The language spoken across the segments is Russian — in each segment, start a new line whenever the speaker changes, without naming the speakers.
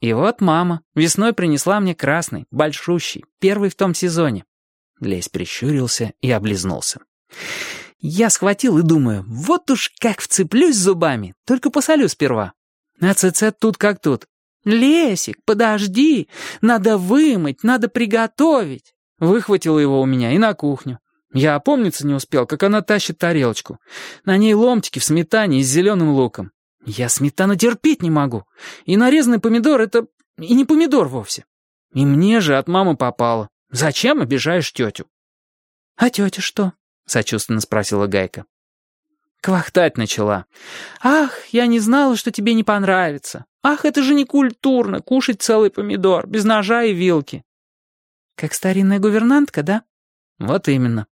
И вот мама весной принесла мне красный, большущий, первый в том сезоне. Лесь прищурился и облизнулся. Я схватил и думаю, вот уж как вцеплюсь зубами, только посолю сперва. А ЦЦ тут как тут. «Лесик, подожди, надо вымыть, надо приготовить». Выхватила его у меня и на кухню. Я опомниться не успел, как она тащит тарелочку. На ней ломтики в сметане и с зеленым луком. Я сметану терпеть не могу. И нарезанный помидор — это и не помидор вовсе. И мне же от мамы попало. Зачем обижаешь тетю? «А тетя что?» — сочувственно спросила Гайка. Квахтать начала. «Ах, я не знала, что тебе не понравится. Ах, это же не культурно, кушать целый помидор, без ножа и вилки». «Как старинная гувернантка, да?» «Вот именно».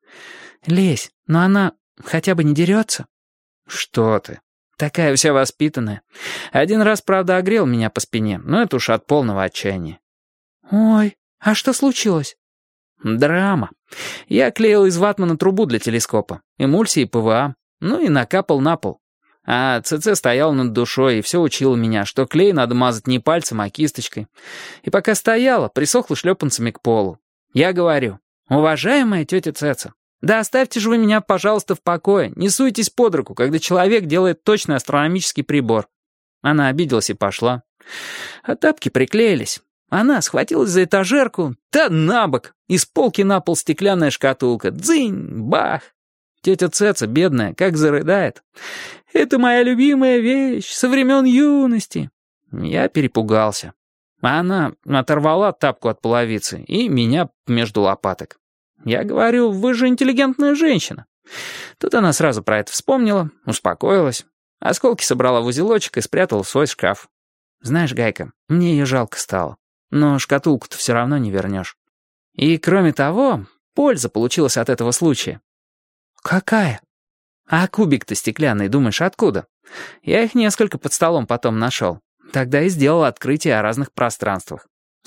«Лесь, но она хотя бы не дерется?» «Что ты? Такая вся воспитанная. Один раз, правда, огрел меня по спине, но это уж от полного отчаяния». «Ой, а что случилось?» «Драма. Я клеил из ватмана трубу для телескопа, эмульсии ПВА, ну и накапал на пол. А ЦЦ стоял над душой и все учила меня, что клей надо мазать не пальцем, а кисточкой. И пока стояла, присохла шлепанцами к полу. Я говорю: уважаемая тетя Цеца, да оставьте же вы меня, пожалуйста, в покое, не суйтесь под руку, когда человек делает точный астрономический прибор». Она обиделась и пошла. А тапки приклеились. Она схватилась за этажерку, та на бок, из полки на пол стеклянная шкатулка. Дзынь, бах. Тетя Цеца, бедная, как зарыдает. «Это моя любимая вещь со времен юности». Я перепугался. А она оторвала тапку от половицы и меня между лопаток. Я говорю: вы же интеллигентная женщина. Тут она сразу про это вспомнила, успокоилась. Осколки собрала в узелочек и спрятала в свой шкаф. Знаешь, Гайка, мне ее жалко стало. Но шкатулку-то все равно не вернешь. И кроме того, польза получилась от этого случая. «Какая?» «А кубик-то стеклянный, думаешь, откуда?» Я их несколько под столом потом нашел. Тогда и сделал открытие о разных пространствах.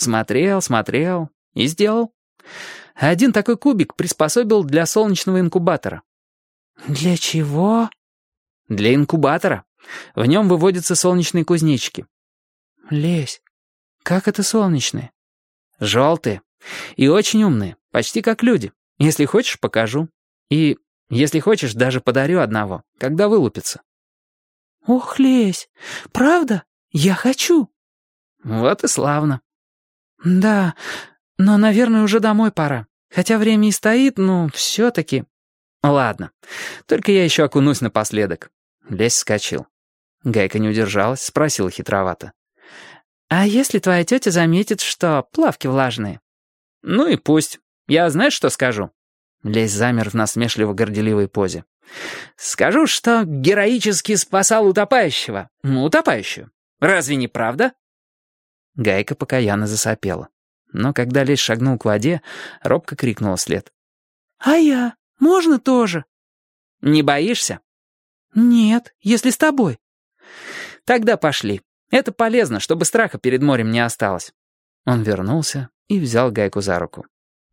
Смотрел и сделал. Один такой кубик приспособил для солнечного инкубатора. «Для чего?» «Для инкубатора. В нем выводятся солнечные кузнечики». «Лесь, как это солнечные?» «Желтые. И очень умные, почти как люди. Если хочешь, покажу. И, если хочешь, даже подарю одного, когда вылупится». «Ох, Лесь, правда? Я хочу». «Вот и славно». «Да, но, наверное, уже домой пора. Хотя время и стоит, но все-таки...» «Ладно, только я еще окунусь напоследок». Лесь вскочил. Гайка не удержалась, спросила хитровато: «А если твоя тетя заметит, что плавки влажные?» «Ну и пусть. Я знаешь, что скажу?» Лесь замер в насмешливо-горделивой позе. «Скажу, что героически спасал утопающего. Утопающую. Разве не правда?» Гайка покаянно засопела. Но когда Лесь шагнул к воде, робко крикнула вслед: «А я? Можно тоже?» «Не боишься?» «Нет, если с тобой». «Тогда пошли. Это полезно, чтобы страха перед морем не осталось». Он вернулся и взял Гайку за руку.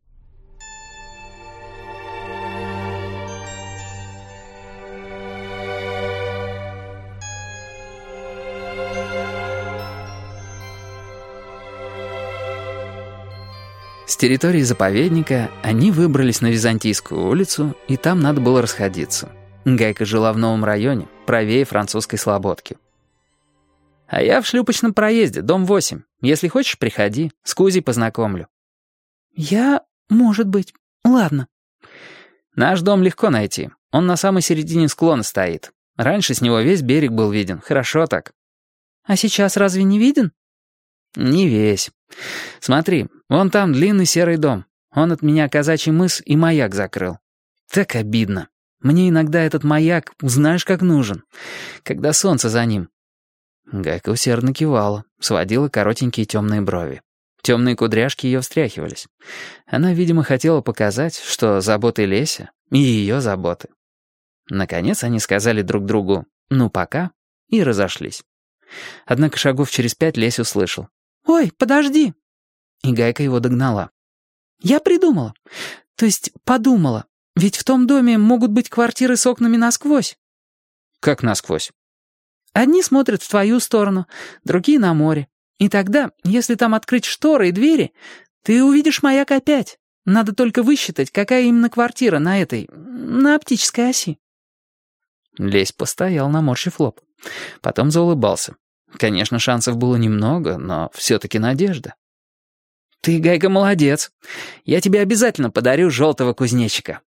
С территории заповедника они выбрались на Византийскую улицу, и там надо было расходиться. Гайка жила в новом районе, правее Французской Слободки. «А я в шлюпочном проезде, дом 8. Если хочешь, приходи, с Кузей познакомлю». Может быть. Ладно». «Наш дом легко найти. Он на самой середине склона стоит. Раньше с него весь берег был виден. Хорошо так».
«А сейчас разве не виден?»
«Не весь. Смотри, вон там длинный серый дом. Он от меня казачий мыс и маяк закрыл. Так обидно. Мне иногда этот маяк, знаешь, как нужен. Когда солнце за ним». Гайка усердно кивала, сводила коротенькие темные брови. Темные кудряшки ее встряхивались. Она, видимо, хотела показать, что заботы Леся и ее заботы. Наконец они сказали друг другу «ну пока» и разошлись. Однако шагов через 5 Лесь услышал:
«Ой, подожди!»
И Гайка его догнала.
«Я придумала. То есть подумала. Ведь в том доме могут быть квартиры с окнами насквозь».
«Как насквозь?»
«Одни смотрят в твою сторону, другие на море. И тогда, если там открыть шторы и двери, ты увидишь маяк опять. Надо только высчитать, какая именно квартира на оптической оси».
Лесь постоял, наморщив лоб. Потом заулыбался. Конечно, шансов было немного, но все-таки надежда.
«Ты, Гайка, молодец. Я тебе обязательно подарю желтого кузнечика.